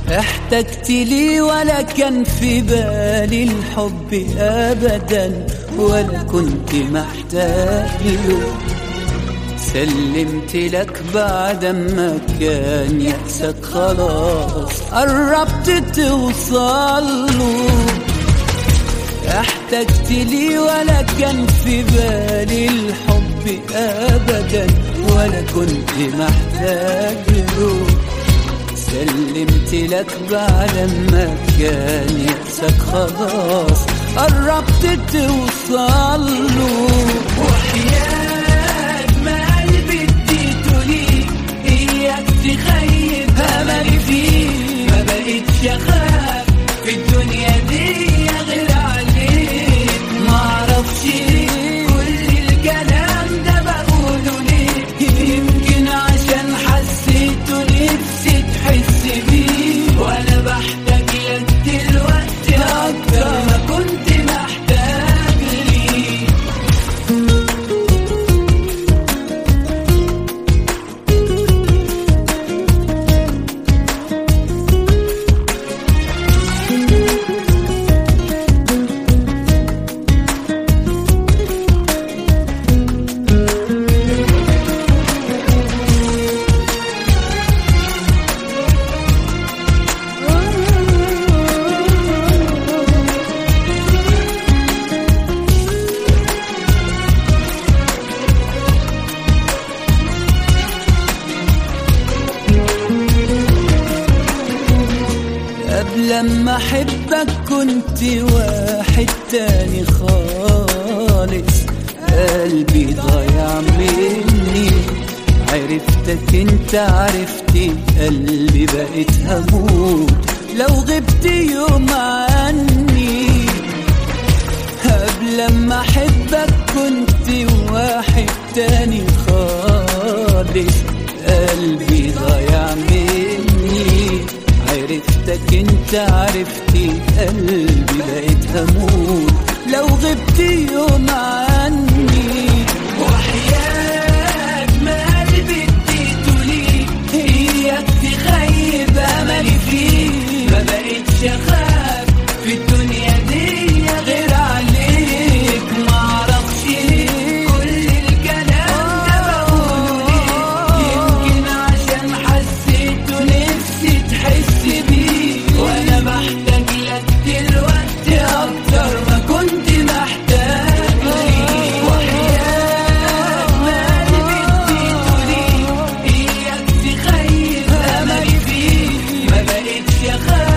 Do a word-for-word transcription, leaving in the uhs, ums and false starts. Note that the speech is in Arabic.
احتجت لي ولا كان في بالي الحب أبدا، ولا كنت محتاج له. سلمت لك بعد ما كان يأسك خلاص قربت توصل له. احتجت لي ولا كان في بالي الحب أبدا، ولا كنت محتاج له. سلمت لك بعد ما كان يأسك خلاص قربت توصل له. وحياة ما قلبي اديته ليك إياك تخيب أملي فيك، ما بقتش أخاف في الدنيا دي غير عليك. معرفش ليه كل الكلام ده بقوله ليه، يمكن عشان حسيته نفسي تحس بيه، وأنا بحتاج لك دلوقتي أكتر ما كنت محتاج ليه. لما احبك كنت واحد تاني خالص، قلبي ضايع مني. عرفتك انت عرفتي قلبي بقيت هموت لو غبت يوم عني. قبل لما احبك كنت واحد تاني خالص، قلبي ضايع مني. عرفتك انت عرفتي قلبي بقيت هموت لو غبت يوم عني. وحياة ما قلبي اديته ليك إياك تخيب أملي فيك، ما بقتش أخاف في الدنيا دي غير عليك. معرفش ليه كل الكلام ده بقوله ليه، يمكن عشان حسيته نفسي تحس بيه، وأنا بحتاج لك دلوقتي أكتر ما كنت محتاج ليه. وحياة ما قلبي اديته ليك إياك تخيب أملي فيك، ما بقتش أخاف